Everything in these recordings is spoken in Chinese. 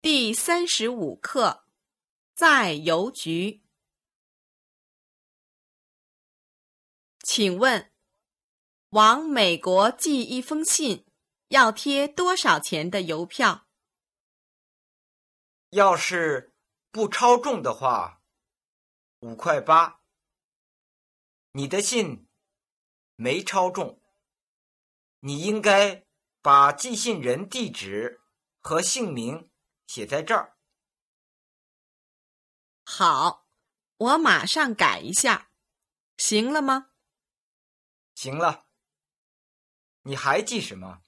第35课，在邮局。请问，往美国寄一封信，要贴多少钱的邮票？ 要是不超重的话，5.8块。你的信没超重，你应该把寄信人地址和姓名写在这儿。 好，我马上改一下，行了吗？ 行了。你还寄什么？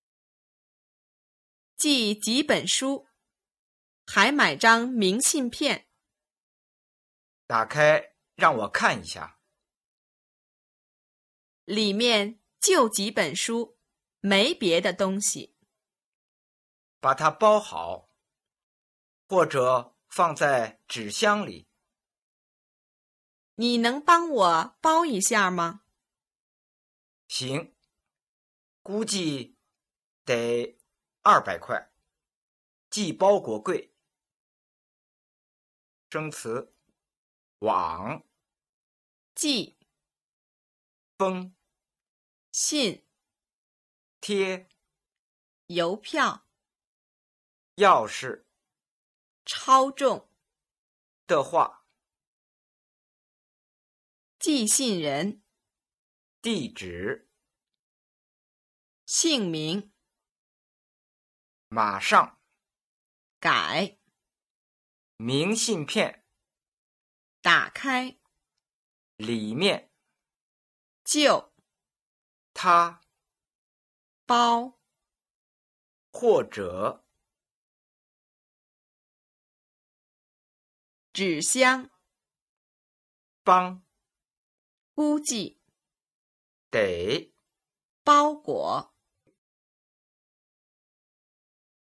寄几本书，还买张明信片。 打开让我看一下。 里面就几本书，没别的东西。 把它包好，或者放在纸箱里。 你能帮我包一下吗？ 行，估计得200块。寄包裹柜。生词：往、 寄、 封、 信、 贴、 邮票、 钥匙超重、 的话， 寄信人、 地址姓名、 马上、 改、 明信片打开、 里面、 就、 它包、 或者纸箱、 帮估计、 得包裹。